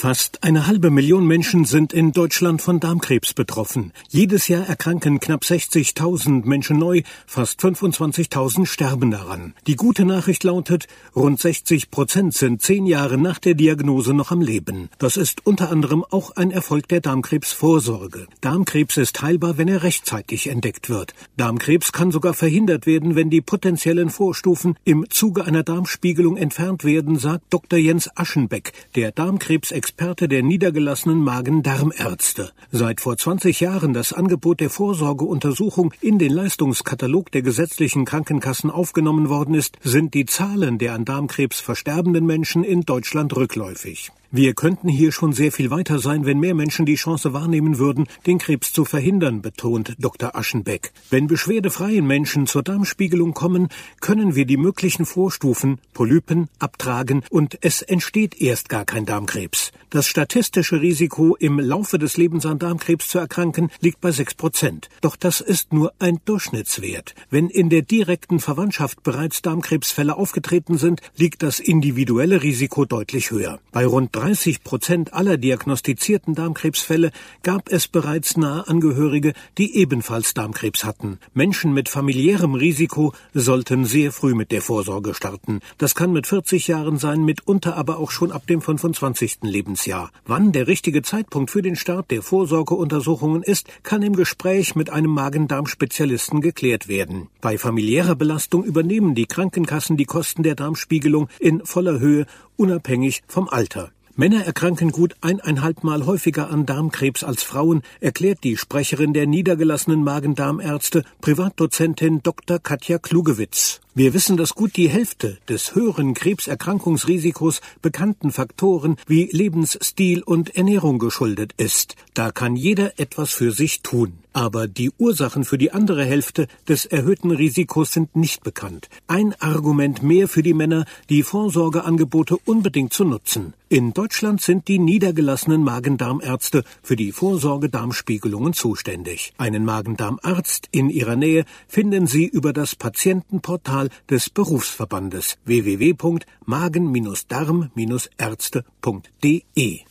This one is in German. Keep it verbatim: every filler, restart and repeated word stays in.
Fast eine halbe Million Menschen sind in Deutschland von Darmkrebs betroffen. Jedes Jahr erkranken knapp sechzigtausend Menschen neu, fast fünfundzwanzigtausend sterben daran. Die gute Nachricht lautet, rund sechzig Prozent sind zehn Jahre nach der Diagnose noch am Leben. Das ist unter anderem auch ein Erfolg der Darmkrebsvorsorge. Darmkrebs ist heilbar, wenn er rechtzeitig entdeckt wird. Darmkrebs kann sogar verhindert werden, wenn die potenziellen Vorstufen im Zuge einer Darmspiegelung entfernt werden, sagt Doktor Jens Aschenbeck, der Darmkrebs Experte der niedergelassenen Magen-Darm-Ärzte. Seit vor zwanzig Jahren das Angebot der Vorsorgeuntersuchung in den Leistungskatalog der gesetzlichen Krankenkassen aufgenommen worden ist, sind die Zahlen der an Darmkrebs versterbenden Menschen in Deutschland rückläufig. Wir könnten hier schon sehr viel weiter sein, wenn mehr Menschen die Chance wahrnehmen würden, den Krebs zu verhindern, betont Doktor Aschenbeck. Wenn beschwerdefreien Menschen zur Darmspiegelung kommen, können wir die möglichen Vorstufen, Polypen, abtragen und es entsteht erst gar kein Darmkrebs. Das statistische Risiko, im Laufe des Lebens an Darmkrebs zu erkranken, liegt bei sechs Prozent. Doch das ist nur ein Durchschnittswert. Wenn in der direkten Verwandtschaft bereits Darmkrebsfälle aufgetreten sind, liegt das individuelle Risiko deutlich höher. Bei rund dreißig Prozent aller diagnostizierten Darmkrebsfälle gab es bereits nahe Angehörige, die ebenfalls Darmkrebs hatten. Menschen mit familiärem Risiko sollten sehr früh mit der Vorsorge starten. Das kann mit vierzig Jahren sein, mitunter aber auch schon ab dem fünfundzwanzigsten Lebensjahr. Wann der richtige Zeitpunkt für den Start der Vorsorgeuntersuchungen ist, kann im Gespräch mit einem Magen-Darm-Spezialisten geklärt werden. Bei familiärer Belastung übernehmen die Krankenkassen die Kosten der Darmspiegelung in voller Höhe, unabhängig vom Alter. Männer erkranken gut eineinhalb Mal häufiger an Darmkrebs als Frauen, erklärt die Sprecherin der niedergelassenen Magen-Darm-Ärzte, Privatdozentin Doktor Katja Klugewitz. Wir wissen, dass gut die Hälfte des höheren Krebserkrankungsrisikos bekannten Faktoren wie Lebensstil und Ernährung geschuldet ist. Da kann jeder etwas für sich tun. Aber die Ursachen für die andere Hälfte des erhöhten Risikos sind nicht bekannt. Ein Argument mehr für die Männer, die Vorsorgeangebote unbedingt zu nutzen. In Deutschland sind die niedergelassenen Magen-Darm-Ärzte für die Vorsorge-Darmspiegelungen zuständig. Einen Magen-Darm-Arzt in ihrer Nähe finden Sie über das Patientenportal des Berufsverbandes w w w punkt magen Darm Ärzte punkt de.